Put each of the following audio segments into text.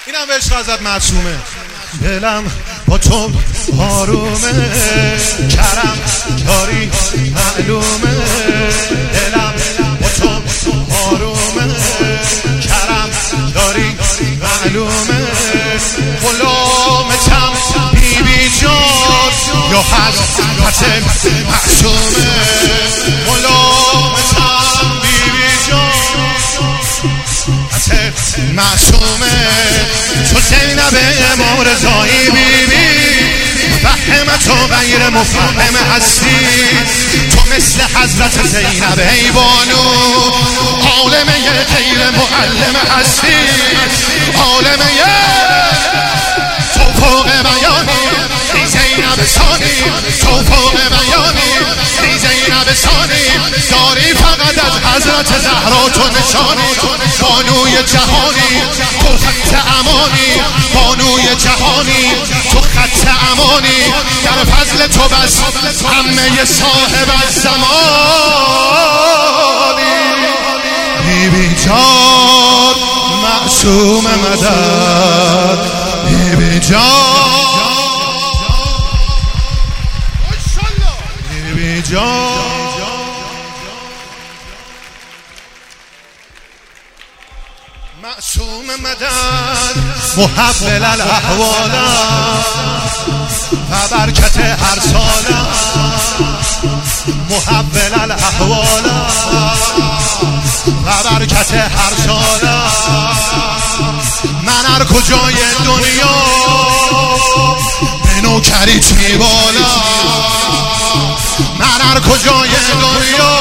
اینم به عشق ازت معصومه. دلم با تو آرومه، کرم داری معلومه. دلم با تو آرومه، کرم داری معلومه. غلامتم بیبی جان یا حضرت معصومه. غلامتم بیبی جان حضرت معصومه. تو زینب امام رضایی بیبی، مفهم تو غیر مفهم هستی. تو مثل حضرت زینب ای بانو، عالمه غیر معلم هستی. عالمه تو فوق بیانی ای زینب ثانی. تو فوق بیانی ای زینب ثانی. داری فقط از حضرت زهرا تو نشانی. بانوی جهانی تو خط امانی. بانوی جهانی تو خط امانی. در فضل تو بس همه صاحب الزمانی. بیبی جان معصوم مدد. بیبی جان بیبی جان معصوم مدد. محول الاحوال و برکت هر سال. محول الاحوال و برکت هر سال. من هر کجای دنیا به نوکریت میبالا. من هر کجای دنیا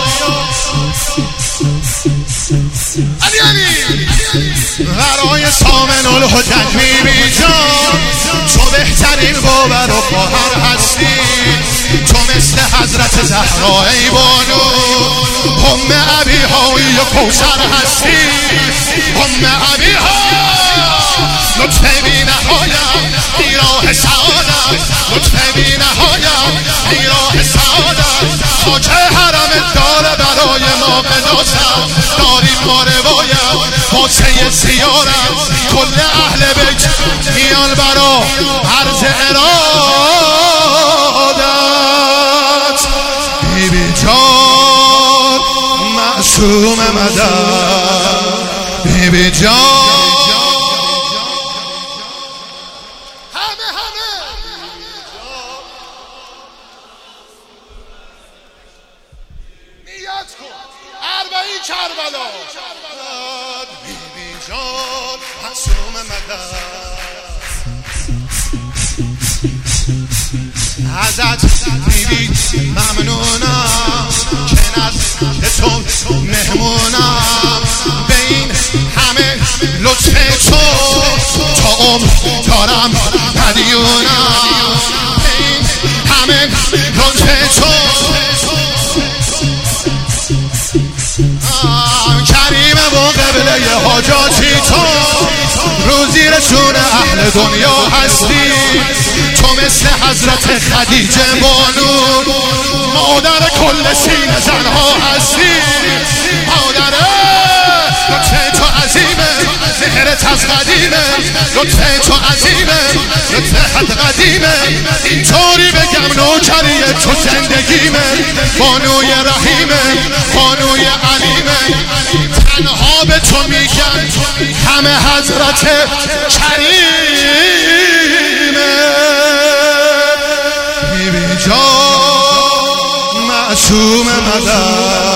برای سامن الحجج بیبی جان تو بهترین باور و خواهر هستی. تو مثل حضرت زهرا ای بانو، ام ابیهای و کوثر هستی. ام ابیها لطف بی نهایت ای راه سعادت. لطف بی نهایت ای راه سعادت. خاک حرم داره برای ما قداست. داریم ما روایت واسه زیارت. کل اهل بیت میان برا عرض ارادت. بیبی جان معصوم مدد. بیبی جان اربعین کربلا. بیبی جان معصوم مدد. ازت بیبی ممنونم که نزد تو مهمونم. به این همه لطف تو تا عمر دارم مدیونم. به این همه لطف تو کریم و قبله حاجاتی تو. روزی رسون اهل دنیا هستی. تو مثل حضرت خدیجه بانو، مادر کل سینه زنها هستی. مادر لطف تو عظیمه، مهرت از قدیمه. لطف تو عظیمه، لطفت قدیمه. اینطوری بگم نوکری تو زندگیمه. بانوی رحیمه، بانوی علیمه. تنها به تو میگن همه حضرت کریمه. بیبی جان معصوم مدد.